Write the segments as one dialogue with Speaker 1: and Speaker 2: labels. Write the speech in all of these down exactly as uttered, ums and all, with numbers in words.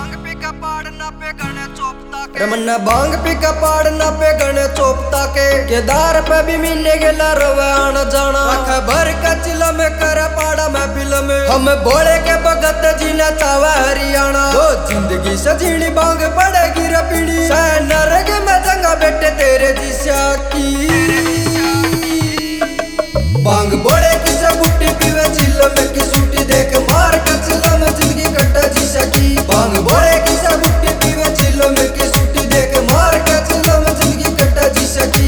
Speaker 1: बांग पी के पाड़ना पे गणे चोपता के रमन्ना बांग पी के पाड़ना पे गणे चोपता के केदार पे भी मीने गेला रवे आना जाना खबर का चिला में करे पाड़ा में फिल्म में हम बोले के भगत जी ने चावा हरियाणा दो जिंदगी सजीनी बांग पड़ेगी रे पीड़ी नरक में जंगा बेटे तेरे दिशा की बांग बोले की सब बुट्टी पीवे चिल्लो में की सूटी देख मार का चिल्लो में जिंदगी कट्टा जी सकी बांग बोले की सब बुट्टी पीवे चिल्लो में की सूटी देख मार का चिल्लो में जिंदगी कट्टा जी सकी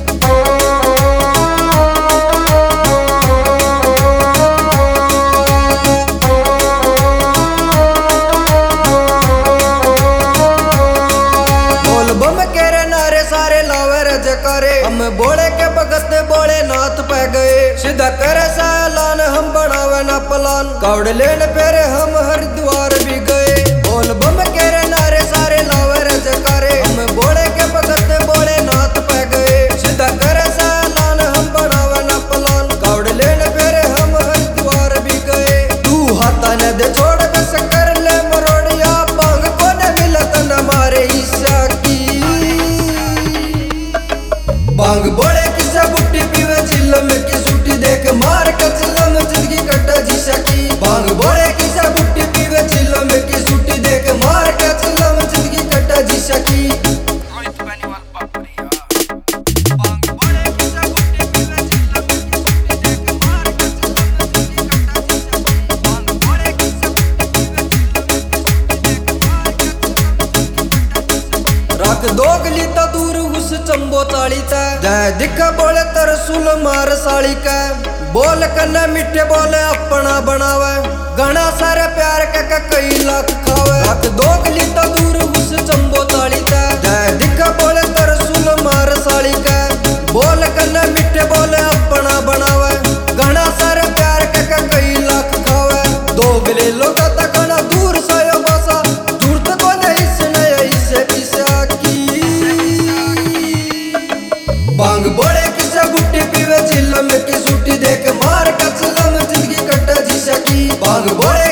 Speaker 1: हम बोले के भगत बोले नाथ पे गए सीधा करे सालान हम बनावे ना पलान कावड़ लेने पेरे हम हरिद्वार भी गए बोल बम केरे नारे सारे लावे रजकारे हम बोले के भगत बोले नाथ पे गए सीधा करे सालान हम बनावे ना पलान कावड़ लेने पेरे हम हरिद्वार भी गए तू हाथा न दे छोड़ बस कर ले मरोड़िया बांग को न मिलत न मारे ईशा की बांग बोले की सब बुट्टी पीवे चिल्लो में की सूटी देख मार का चिल्लो में जिंदगी कट्टा जी सकी बांग बोले की सब बुट्टी पीवे चिल्लो में की सूटी देख मार का चिल्लो में जिंदगी कट्टा जी सकी रख दो गली तो दूर उस चंबो ताली जय दिखा बोले तरसुल मार साड़ी का बोल कन्ने मिठे बोले अपना बनावे घना सारे प्यार के कई लाख खावे रख दो गली तो दूर उस चंबो ताली जय दिखा बोले तरसुल मार साड़ी का बोल कन्ने मिठे बोले अपना बनावे घना सारे प्यार के कई लाख खावे दो गली लोग तक दूर सायो बसा दूर तो कोने इसने इसे पिसा की बांग बोले की सब बुट्टी पीवे चिल्लो में की सूटी देख मार का चिल्लो में जिंदगी कट्टा जी सकी बांग बोले